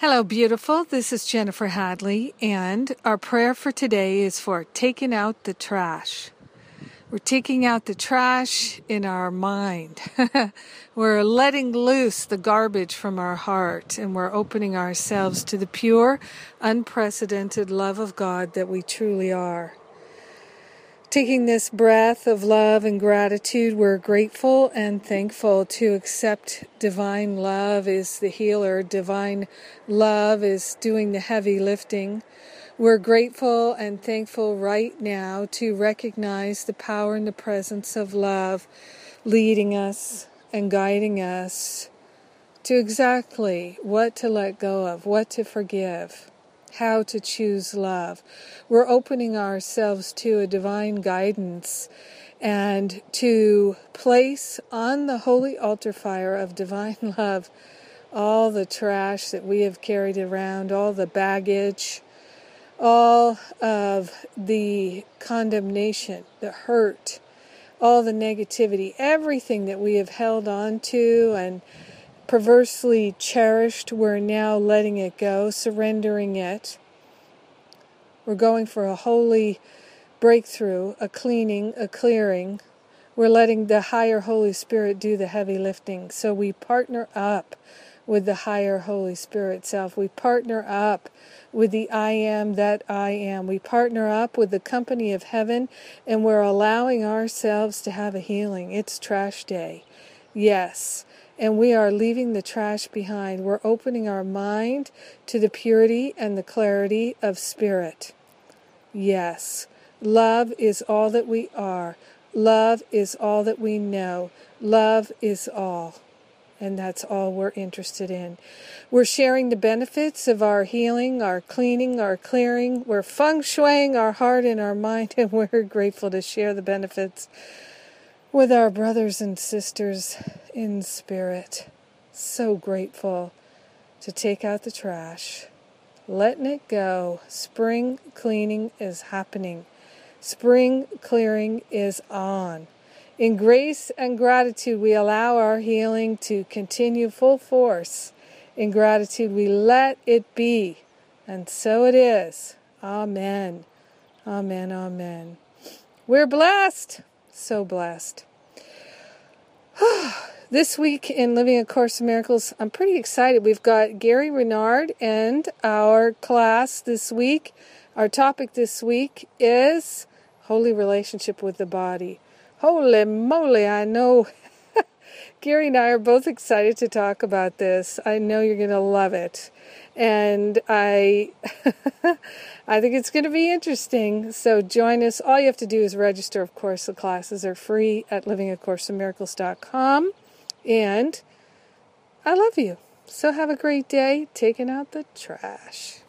Hello, beautiful. This is Jennifer Hadley, and our prayer for today is for taking out the trash. We're taking out the trash in our mind. We're letting loose the garbage from our heart, and we're opening ourselves to the pure, unprecedented love of God that we truly are. Taking this breath of love and gratitude, we're grateful and thankful to accept divine love is the healer. Divine love is doing the heavy lifting. We're grateful and thankful right now to recognize the power and the presence of love leading us and guiding us to exactly what to let go of, what to forgive, how to choose love. We're opening ourselves to a divine guidance and to place on the holy altar fire of divine love all the trash that we have carried around, all the baggage, all of the condemnation, the hurt, all the negativity, everything that we have held on to and perversely cherished. We're now letting it go, surrendering it. We're going for a holy breakthrough, a cleaning, a clearing. We're letting the higher Holy Spirit do the heavy lifting. So we partner up with the higher Holy Spirit self. We partner up with the I am that I am. We partner up with the company of heaven, and we're allowing ourselves to have a healing. It's trash day. Yes. And we are leaving the trash behind. We're opening our mind to the purity and the clarity of spirit. Yes. Love is all that we are. Love is all that we know. Love is all. And that's all we're interested in. We're sharing the benefits of our healing, our cleaning, our clearing. We're feng shuiing our heart and our mind, and we're grateful to share the benefits with our brothers and sisters in spirit. So grateful to take out the trash, letting it go. Spring cleaning is happening. Spring clearing is on. In grace and gratitude, we allow our healing to continue full force. In gratitude, we let it be. And so it is. Amen. Amen. Amen. We're blessed. So blessed. This week in Living A Course in Miracles, I'm pretty excited. We've got Gary Renard and our class this week. Our topic this week is holy relationship with the body. Holy moly, I know Gary and I are both excited to talk about this. I know you're going to love it. And I think it's going to be interesting. So join us. All you have to do is register. Of course, the classes are free at livingacourseinmiracles.com. And I love you. So have a great day taking out the trash.